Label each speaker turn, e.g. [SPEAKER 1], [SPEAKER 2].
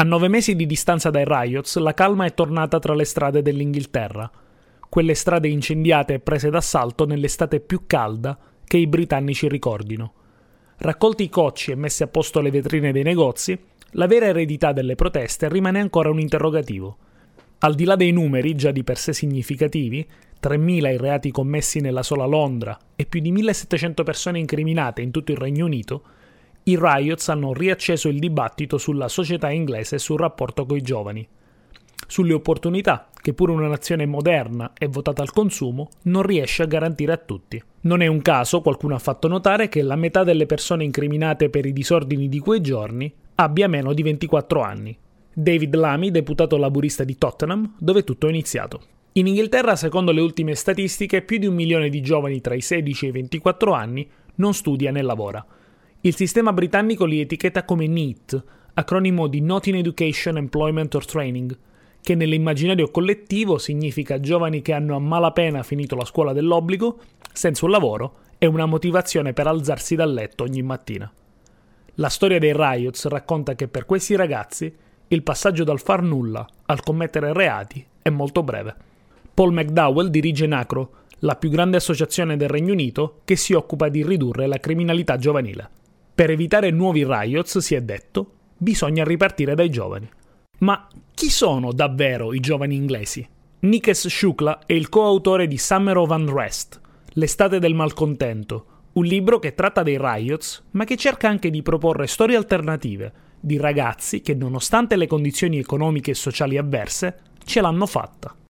[SPEAKER 1] 9 mesi di distanza dai riots, la calma è tornata tra le strade dell'Inghilterra, quelle strade incendiate e prese d'assalto nell'estate più calda che i britannici ricordino. Raccolti i cocci e messe a posto le vetrine dei negozi, la vera eredità delle proteste rimane ancora un interrogativo. Al di là dei numeri, già di per sé significativi, 3.000 i reati commessi nella sola Londra e più di 1.700 persone incriminate in tutto il Regno Unito, i riots hanno riacceso il dibattito sulla società inglese e sul rapporto coi giovani. Sulle opportunità che pure una nazione moderna e votata al consumo non riesce a garantire a tutti. Non è un caso, qualcuno ha fatto notare, che la metà delle persone incriminate per i disordini di quei giorni abbia meno di 24 anni. David Lammy, deputato laburista di Tottenham, dove tutto è iniziato. In Inghilterra, secondo le ultime statistiche, più di 1 milione di giovani tra i 16 e i 24 anni non studia né lavora. Il sistema britannico li etichetta come NEET, acronimo di Not in Education, Employment or Training, che nell'immaginario collettivo significa giovani che hanno a malapena finito la scuola dell'obbligo, senza un lavoro e una motivazione per alzarsi dal letto ogni mattina. La storia dei riots racconta che per questi ragazzi il passaggio dal far nulla al commettere reati è molto breve. Paul McDowell dirige NACRO, la più grande associazione del Regno Unito che si occupa di ridurre la criminalità giovanile. Per evitare nuovi riots, si è detto, bisogna ripartire dai giovani. Ma chi sono davvero i giovani inglesi? Nikes Shukla è il coautore di Summer of Unrest, l'estate del malcontento, un libro che tratta dei riots, ma che cerca anche di proporre storie alternative di ragazzi che, nonostante le condizioni economiche e sociali avverse, ce l'hanno fatta.